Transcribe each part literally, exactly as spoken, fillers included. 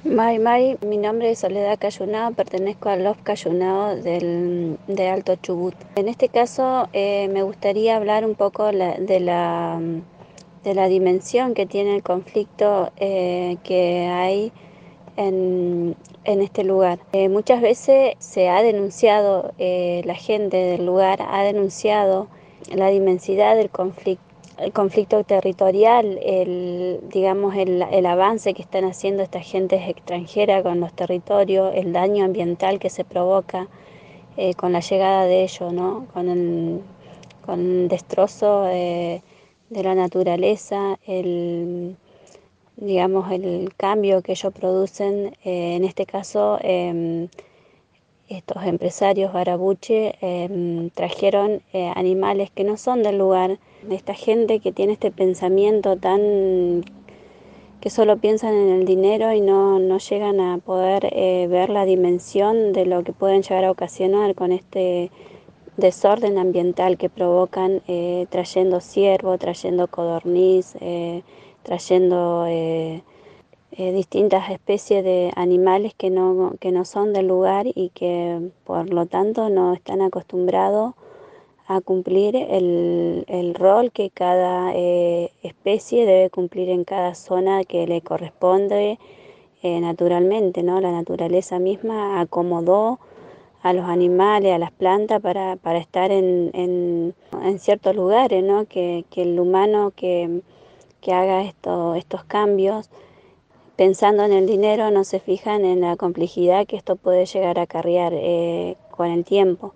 Mai Mai, mi nombre es Soledad Cayunao, pertenezco al Lof Cayunao del, de Alto Chubut. En este caso eh, me gustaría hablar un poco la, de, la, de la dimensión que tiene el conflicto eh, que hay en, en este lugar. Eh, muchas veces se ha denunciado, eh, la gente del lugar ha denunciado la inmensidad del conflicto el conflicto territorial, el, digamos, el, el avance que están haciendo estas gentes extranjeras con los territorios, el daño ambiental que se provoca eh, con la llegada de ellos, ¿no? Con el, con el destrozo eh, de la naturaleza, el, digamos, el cambio que ellos producen, eh, en este caso, eh, estos empresarios Barabuche eh, trajeron eh, animales que no son del lugar. Esta gente que tiene este pensamiento tan que solo piensan en el dinero y no, no llegan a poder eh, ver la dimensión de lo que pueden llegar a ocasionar con este desorden ambiental que provocan eh, trayendo ciervo, trayendo codorniz, eh, trayendo eh, eh, distintas especies de animales que no, que no son del lugar y que por lo tanto no están acostumbrados a cumplir el, el rol que cada eh, especie debe cumplir en cada zona que le corresponde eh, naturalmente, ¿no? La naturaleza misma acomodó a los animales, a las plantas para, para estar en, en, en ciertos lugares, ¿no? Que, que el humano que, que haga esto, estos cambios pensando en el dinero no se fijan en la complejidad que esto puede llegar a acarrear eh, con el tiempo,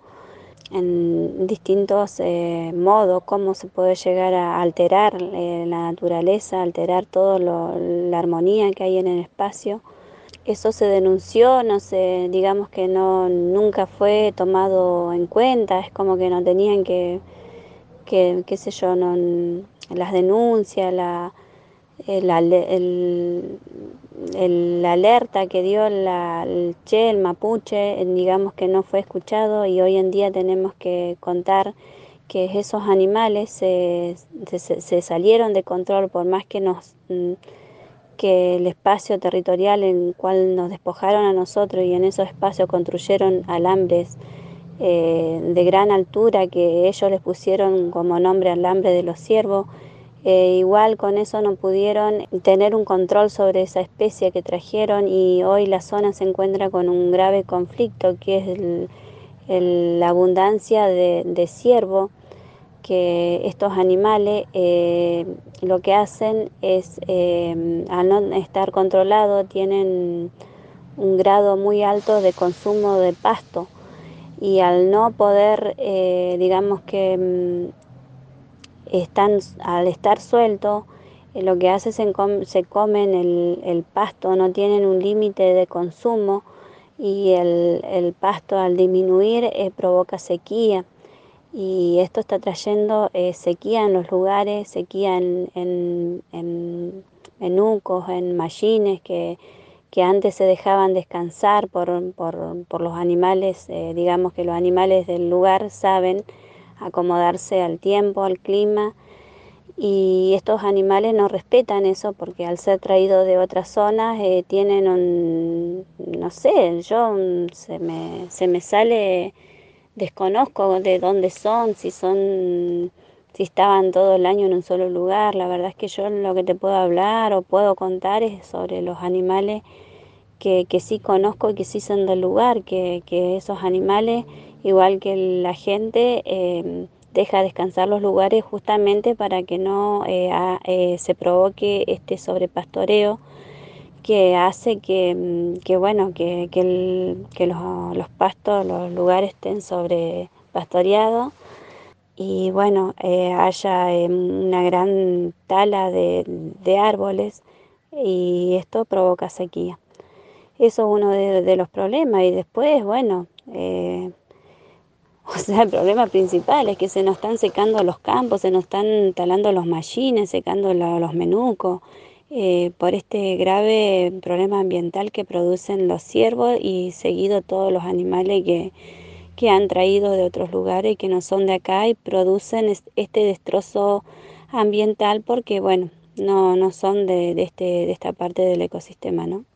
en distintos eh, modos, cómo se puede llegar a alterar eh, la naturaleza, alterar toda la armonía que hay en el espacio. Eso se denunció, no sé, digamos que no nunca fue tomado en cuenta, es como que no tenían que, que qué sé yo, no, las denuncias, la, el, el, el alerta que dio la, el Che, el mapuche, digamos que no fue escuchado y hoy en día tenemos que contar que esos animales se, se, se salieron de control por más que nos que el espacio territorial en el cual nos despojaron a nosotros y en esos espacios construyeron alambres eh, de gran altura que ellos les pusieron como nombre alambre de los ciervos. Eh, igual con eso no pudieron tener un control sobre esa especie que trajeron y hoy la zona se encuentra con un grave conflicto que es el, el, la abundancia de, de ciervo, que estos animales eh, lo que hacen es, eh, al no estar controlados, tienen un grado muy alto de consumo de pasto y al no poder, eh, digamos que mm, están, al estar sueltos, eh, lo que hace es se, com se comen el, el pasto, no tienen un límite de consumo y el, el pasto al disminuir eh, provoca sequía y esto está trayendo eh, sequía en los lugares, sequía en, en, en menucos, en mallines que, que antes se dejaban descansar por, por, por los animales, eh, digamos que los animales del lugar saben acomodarse al tiempo, al clima, y estos animales no respetan eso porque al ser traídos de otras zonas eh, tienen un, no sé, yo un, se, me, se me sale, desconozco de dónde son, si son, si estaban todo el año en un solo lugar. La verdad es que yo lo que te puedo hablar o puedo contar es sobre los animales que, que sí conozco y que sí son del lugar, que, que esos animales, igual que la gente, eh, deja descansar los lugares justamente para que no eh, a, eh, se provoque este sobrepastoreo que hace que, mm, que bueno, que, que, el, que los, los pastos, los lugares estén sobrepastoreados y bueno, eh, haya eh, una gran tala de, de árboles y esto provoca sequía. Eso es uno de, de los problemas y después, bueno, eh, o sea, el problema principal es que se nos están secando los campos, se nos están talando los mallines, secando la, los menucos, eh, por este grave problema ambiental que producen los ciervos y seguido todos los animales que, que han traído de otros lugares y que no son de acá y producen este destrozo ambiental porque, bueno, no, no son de, de, este, de esta parte del ecosistema, ¿no?